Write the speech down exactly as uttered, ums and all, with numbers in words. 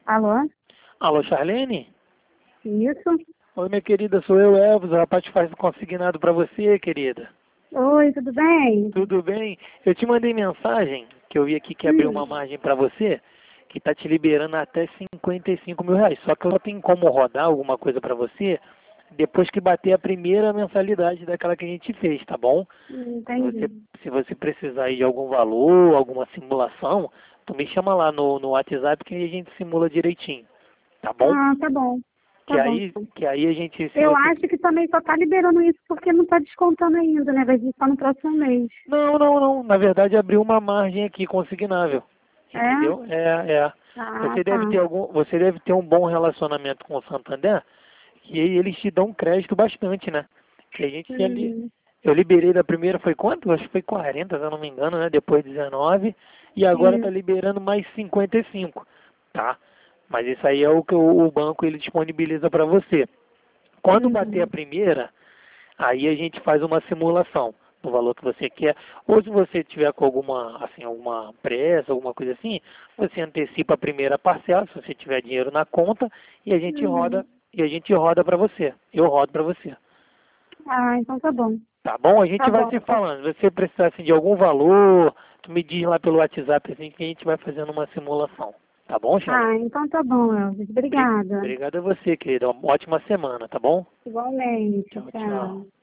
Alô? Alô, Charlene? Isso? Oi, minha querida, sou eu, Elvis. O rapaz faz um consignado pra você, querida. Oi, tudo bem? Tudo bem? Eu te mandei mensagem, que eu vi aqui que abriu Hum. uma margem pra você, que tá te liberando até cinquenta e cinco mil reais. Só que eu só tenho como rodar alguma coisa pra você depois que bater a primeira mensalidade daquela que a gente fez, tá bom? Se você, Entendi. se você precisar aí de algum valor, alguma simulação, tu me chama lá no, no WhatsApp que aí a gente simula direitinho, tá bom? Ah, tá bom. Tá Que bom. aí, que aí a gente, se Eu você... acho que também só tá liberando isso porque não tá descontando ainda, né? Vai vir só no próximo mês. Não, não, não. Na verdade, abriu uma margem aqui consignável. É? Entendeu? É, é. Ah, Você deve tá. ter algum, você deve ter um bom relacionamento com o Santander, que aí eles te dão crédito bastante, né? Que a gente já li, Uhum. eu liberei da primeira, foi quanto? Acho que foi quarenta, se eu não me engano, né? Depois dezenove. E agora tá Isso. liberando mais cinquenta e cinco, tá? Mas isso aí é o que o, o banco ele disponibiliza para você. Quando bater a Uhum. primeira, aí a gente faz uma simulação do valor que você quer. Ou se você tiver com alguma, assim, alguma pressa, alguma coisa assim, você antecipa a primeira parcela, se você tiver dinheiro na conta, e a gente roda, Uhum. e a gente roda para você. Eu rodo para você. Ah, então tá bom. Tá bom? A Tá gente vai bom. se falando. Se você precisar assim, de algum valor, tu me diz lá pelo WhatsApp assim que a gente vai fazendo uma simulação. Tá bom, Charlene? Ah, então tá bom, Elvis. Obri- Obrigada. Obrigado a você, querida. Uma ótima semana, tá bom? Igualmente. Tchau, tchau. Tchau.